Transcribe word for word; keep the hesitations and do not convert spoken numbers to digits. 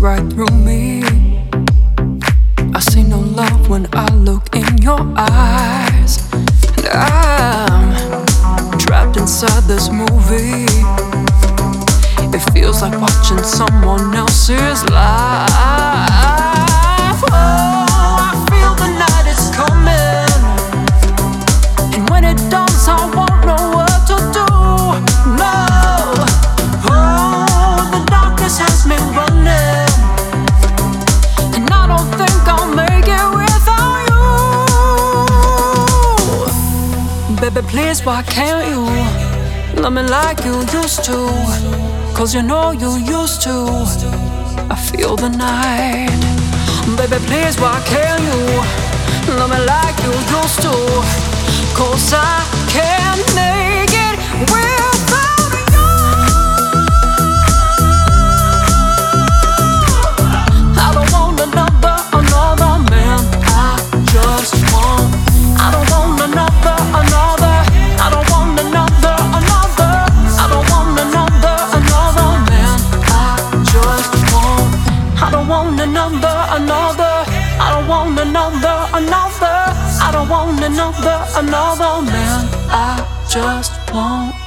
right through me. I see no love when I look in your eyes, and I'm trapped inside this movie. It feels like watching someone else's life. Oh, I feel the night is coming, and when it does, I won't know what to do. No, oh, the darkness has me running, and I don't think I'll make it without you. Baby, please, why can't you love me like you used to? Cause you know you used to. I feel the night. Baby, please, why can't you love me like you used to? Cause I can't make it without you. I don't want another, another man. I just want. I don't want another, another. I don't want another, another. I don't want another, another man. I just want. I don't want another, another. I don't want another, another. I don't want another, another man. I just want.